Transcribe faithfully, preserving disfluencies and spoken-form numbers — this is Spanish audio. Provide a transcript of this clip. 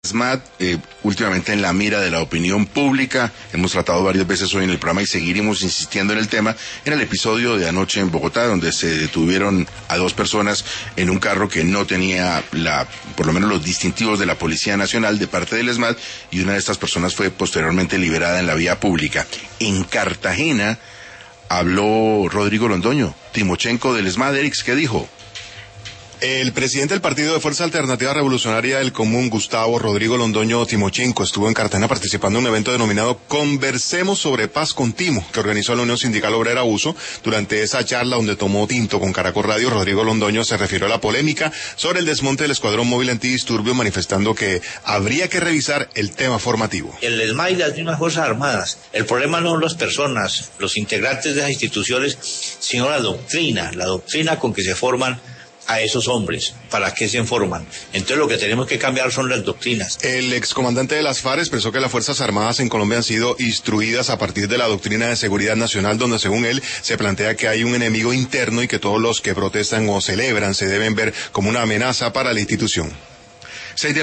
ESMAD, eh, últimamente en la mira de la opinión pública. Hemos tratado varias veces hoy en el programa y seguiremos insistiendo en el tema. En el episodio de anoche en Bogotá, donde se detuvieron a dos personas en un carro que no tenía la, por lo menos los distintivos de la Policía Nacional de parte del ESMAD, y una de estas personas fue posteriormente liberada en la vía pública. En Cartagena habló Rodrigo Londoño, Timochenko del ESMAD. Erix, ¿qué dijo? El presidente del Partido de Fuerza Alternativa Revolucionaria del Común, Gustavo Rodrigo Londoño Timochenko, estuvo en Cartagena participando en un evento denominado Conversemos sobre Paz con Timo, que organizó la Unión Sindical Obrera Uso. Durante esa charla, donde tomó tinto con Caracol Radio, Rodrigo Londoño se refirió a la polémica sobre el desmonte del Escuadrón Móvil Antidisturbios, manifestando que habría que revisar el tema formativo. El ESMAD y las mismas Fuerzas Armadas, el problema no son las personas, los integrantes de esas instituciones, sino la doctrina, la doctrina con que se forman a esos hombres, ¿para qué se informan? Entonces lo que tenemos que cambiar son las doctrinas. El excomandante de las FARC expresó que las Fuerzas Armadas en Colombia han sido instruidas a partir de la doctrina de seguridad nacional, donde según él se plantea que hay un enemigo interno y que todos los que protestan o celebran se deben ver como una amenaza para la institución.